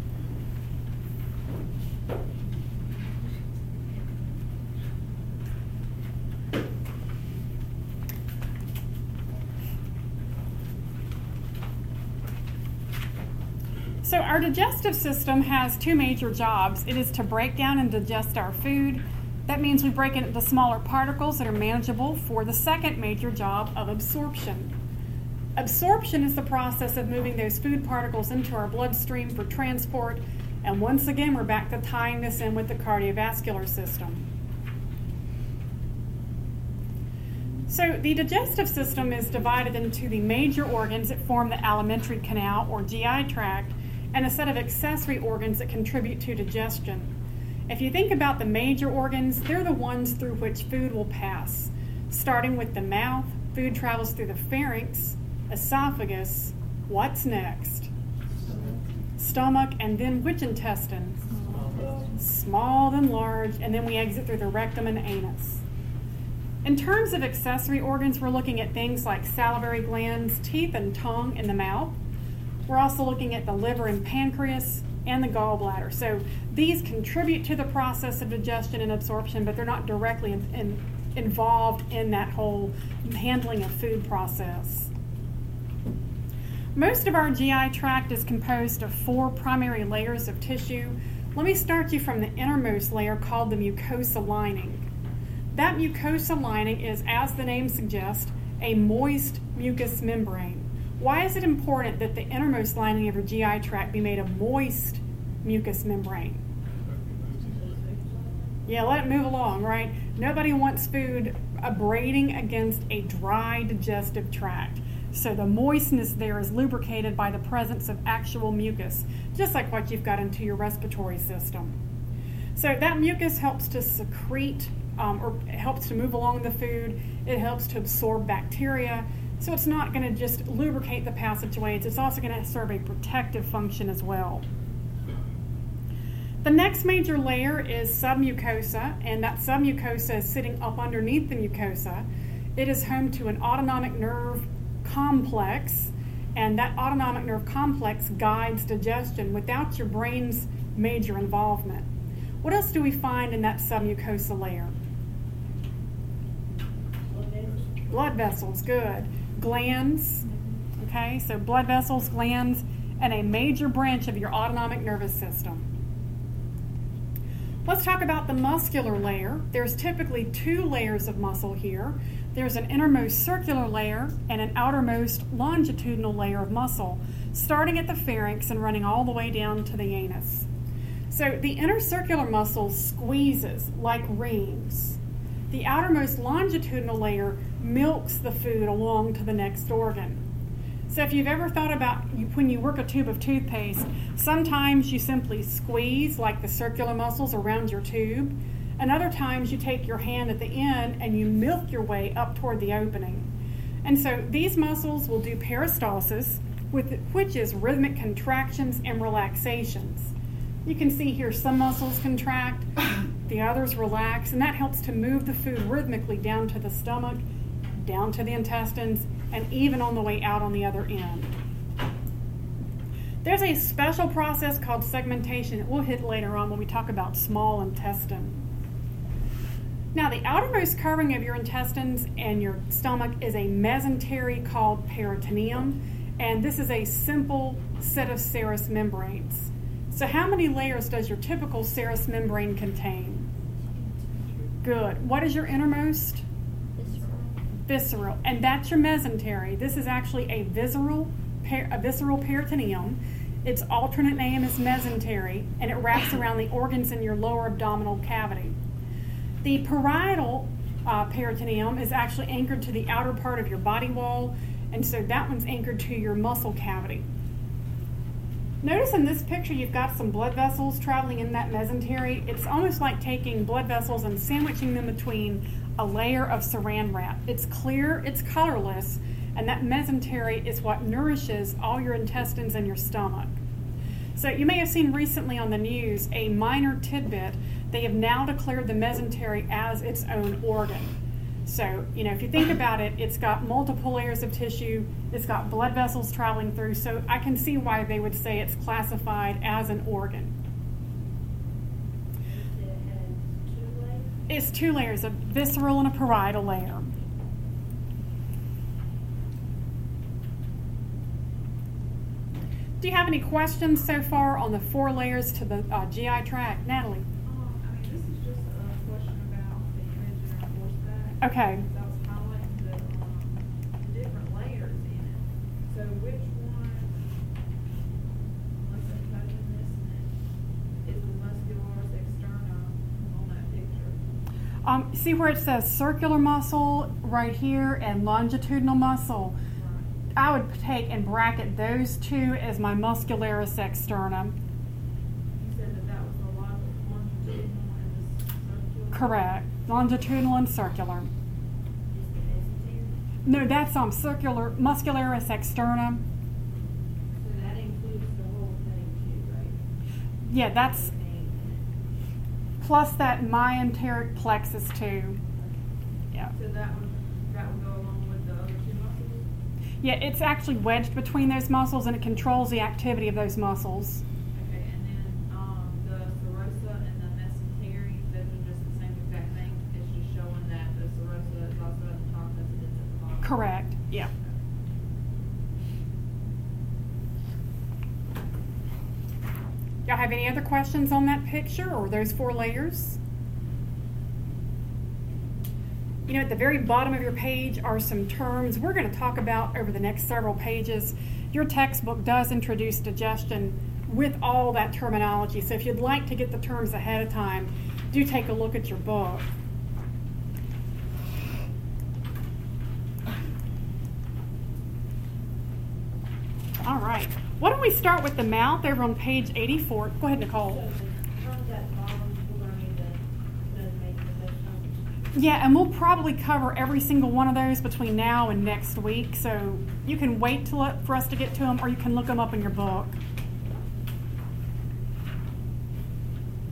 So our digestive system has two major jobs. It is to break down and digest our food. That means we break it into smaller particles that are manageable for the second major job of absorption. Absorption is the process of moving those food particles into our bloodstream for transport. And once again, we're back to tying this in with the cardiovascular system. So the digestive system is divided into the major organs that form the alimentary canal or GI tract, and a set of accessory organs that contribute to digestion. If you think about the major organs, they're the ones through which food will pass. Starting with the mouth, food travels through the pharynx, esophagus. What's next? Stomach, and then which intestine? Small then large, and then we exit through the rectum and anus. In terms of accessory organs, we're looking at things like salivary glands, teeth and tongue in the mouth. We're also looking at the liver and pancreas and the gallbladder. So these contribute to the process of digestion and absorption, but they're not directly involved in that whole handling of food process. Most of our GI tract is composed of 4 primary layers of tissue. Let me start you from the innermost layer called the mucosa lining. That mucosa lining is, as the name suggests, a moist mucous membrane. Why is it important that the innermost lining of your GI tract be made of moist mucous membrane? Yeah, let it move along, right? Nobody wants food abrading against a dry digestive tract. So the moistness there is lubricated by the presence of actual mucus, just like what you've got into your respiratory system. So that mucus helps to secrete or it helps to move along the food. It helps to absorb bacteria. So it's not going to just lubricate the passageways, it's also going to serve a protective function as well. The next major layer is submucosa, and that submucosa is sitting up underneath the mucosa. It is home to an autonomic nerve complex, and that autonomic nerve complex guides digestion without your brain's major involvement. What else do we find in that submucosa layer? Blood vessels, good. Glands, okay, so blood vessels, glands, and a major branch of your autonomic nervous system. Let's talk about the muscular layer. There's typically 2 layers of muscle here. There's an innermost circular layer and an outermost longitudinal layer of muscle, starting at the pharynx and running all the way down to the anus. So the inner circular muscle squeezes like reams. The outermost longitudinal layer milks the food along to the next organ. So if you've ever thought about when you work a tube of toothpaste, sometimes you simply squeeze like the circular muscles around your tube, and other times you take your hand at the end and you milk your way up toward the opening. And so these muscles will do peristalsis, which is rhythmic contractions and relaxations. You can see here some muscles contract, the others relax, and that helps to move the food rhythmically down to the stomach, down to the intestines, and even on the way out on the other end. There's a special process called segmentation that we'll hit later on when we talk about small intestine. Now, the outermost covering of your intestines and your stomach is a mesentery called peritoneum, and this is a simple set of serous membranes. So how many layers does your typical serous membrane contain? Good. What is your innermost? Visceral. And that's your mesentery. This is actually a visceral peritoneum. Its alternate name is mesentery, and it wraps around the organs in your lower abdominal cavity. The parietal peritoneum is actually anchored to the outer part of your body wall, and so that one's anchored to your muscle cavity. Notice in this picture you've got some blood vessels traveling in that mesentery. It's almost like taking blood vessels and sandwiching them between a layer of saran wrap. It's clear, it's colorless, and that mesentery is what nourishes all your intestines and your stomach. So you may have seen recently on the news a minor tidbit. They have now declared the mesentery as its own organ. So, if you think about it, it's got multiple layers of tissue, it's got blood vessels traveling through, so I can see why they would say it's classified as an organ. It's 2 layers, a visceral and a parietal layer. Do you have any questions so far on the 4 layers to the GI tract? Natalie? This is just a question about the image in our horseback. Okay. I was highlighting the different layers in it. So which one, unless I'm touching this, is the muscularis externa on that picture? See where it says circular muscle right here and longitudinal muscle? Right. I would take and bracket those 2 as my muscularis externa. You said that was the longitudinal and the circular? Correct. Longitudinal and circular. Is the mesentery? No, that's circular muscularis externa. So that includes the whole thing too, right? Yeah, that's plus that myenteric plexus too. Yeah. So that would go along with the other 2 muscles? Yeah, it's actually wedged between those muscles and it controls the activity of those muscles. Okay, and then the serosa and the mesentery, those are just the same exact thing. It's just showing that the serosa is also at the top as it is at the bottom. Correct. Yeah. Y'all have any other questions on that picture or those 4 layers? At the very bottom of your page are some terms we're going to talk about over the next several pages. Your textbook does introduce digestion with all that terminology, so if you'd like to get the terms ahead of time, do take a look at your book. All right. Why don't we start with the mouth over on page 84. Go ahead, Nicole. So the terms at bottom, we're going to need to designate the terms. Yeah, and we'll probably cover every single one of those between now and next week, so you can wait for us to get to them, or you can look them up in your book.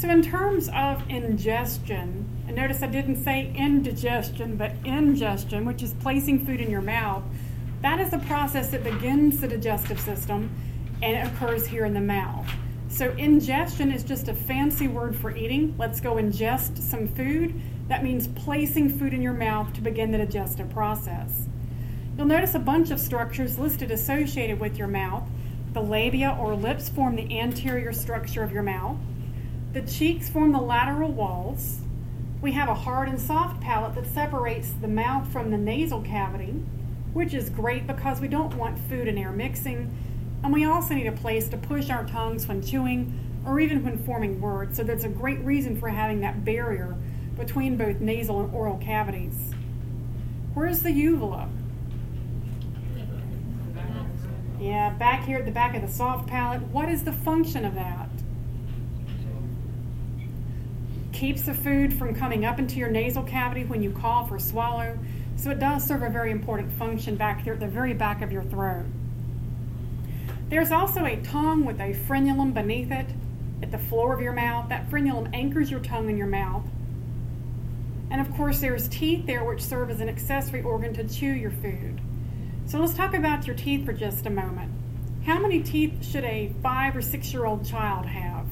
So in terms of ingestion, and notice I didn't say indigestion, but ingestion, which is placing food in your mouth, that is the process that begins the digestive system and it occurs here in the mouth. So ingestion is just a fancy word for eating. Let's go ingest some food. That means placing food in your mouth to begin the digestive process. You'll notice a bunch of structures listed associated with your mouth. The labia or lips form the anterior structure of your mouth. The cheeks form the lateral walls. We have a hard and soft palate that separates the mouth from the nasal cavity, which is great because we don't want food and air mixing. And we also need a place to push our tongues when chewing or even when forming words. So that's a great reason for having that barrier between both nasal and oral cavities. Where's the uvula? Yeah, back here at the back of the soft palate. What is the function of that? Keeps the food from coming up into your nasal cavity when you cough or swallow. So it does serve a very important function back here at the very back of your throat. There's also a tongue with a frenulum beneath it at the floor of your mouth. That frenulum anchors your tongue in your mouth. And of course there's teeth there which serve as an accessory organ to chew your food. So let's talk about your teeth for just a moment. How many teeth should a 5 or 6-year-old child have?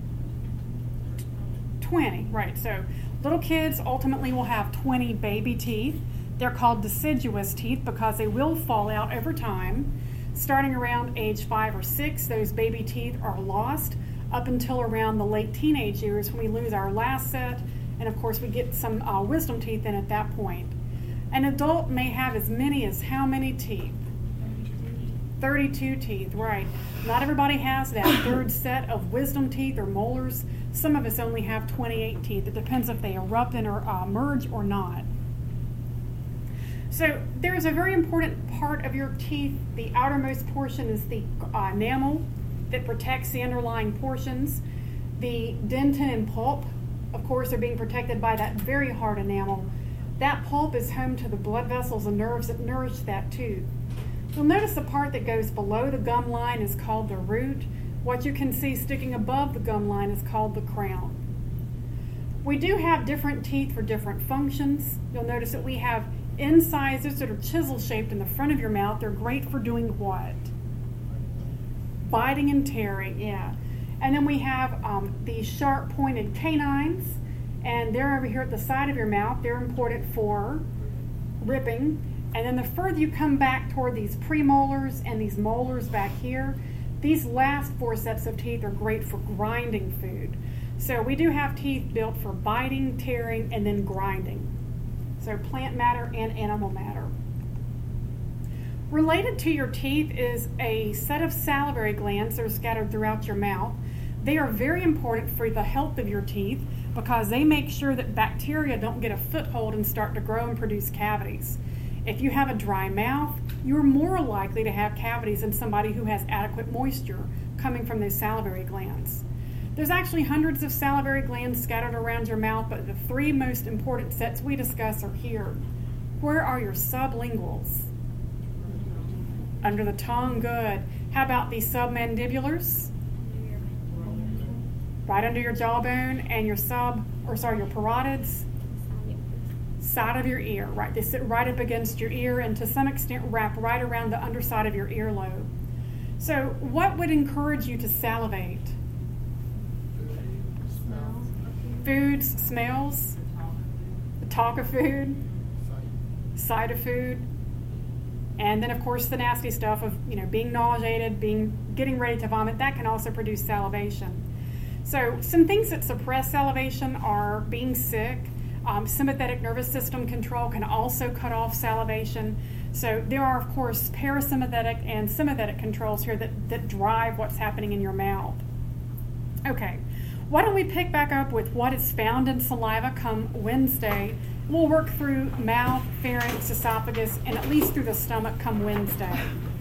20, right. So little kids ultimately will have 20 baby teeth. They're called deciduous teeth because they will fall out over time. Starting around age 5 or 6, those baby teeth are lost up until around the late teenage years when we lose our last set. And of course we get some wisdom teeth in at that point. An adult may have as many as how many teeth? 32 teeth, right. Not everybody has that third set of wisdom teeth or molars. Some of us only have 28 teeth. It depends if they erupt and or merge or not. So there's a very important part of your teeth. The outermost portion is the enamel that protects the underlying portions. The dentin and pulp, of course, are being protected by that very hard enamel. That pulp is home to the blood vessels and nerves that nourish that tooth. You'll notice the part that goes below the gum line is called the root. What you can see sticking above the gum line is called the crown. We do have different teeth for different functions. You'll notice that we have incisors that are chisel shaped in the front of your mouth. They're great for doing what? Biting and tearing, yeah. And then we have these sharp pointed canines, and they're over here at the side of your mouth. They're important for ripping. And then the further you come back toward these premolars and these molars back here, these last 4 sets of teeth are great for grinding food. So we do have teeth built for biting, tearing, and then grinding. So plant matter and animal matter. Related to your teeth is a set of salivary glands that are scattered throughout your mouth. They are very important for the health of your teeth because they make sure that bacteria don't get a foothold and start to grow and produce cavities. If you have a dry mouth, you're more likely to have cavities than somebody who has adequate moisture coming from those salivary glands. There's actually hundreds of salivary glands scattered around your mouth, but the 3 most important sets we discuss are here. Where are your sublinguals? Under the tongue, good. How about the submandibulars? Right under your jawbone, and your your parotids? Side of your ear, right? They sit right up against your ear and to some extent wrap right around the underside of your earlobe. So what would encourage you to salivate? Foods, smells, the talk of food, sight of food, and then of course the nasty stuff of being nauseated, getting ready to vomit. That can also produce salivation. So some things that suppress salivation are being sick. Sympathetic nervous system control can also cut off salivation. So there are, of course, parasympathetic and sympathetic controls here that drive what's happening in your mouth. Okay, why don't we pick back up with what is found in saliva come Wednesday. We'll work through mouth, pharynx, esophagus, and at least through the stomach come Wednesday.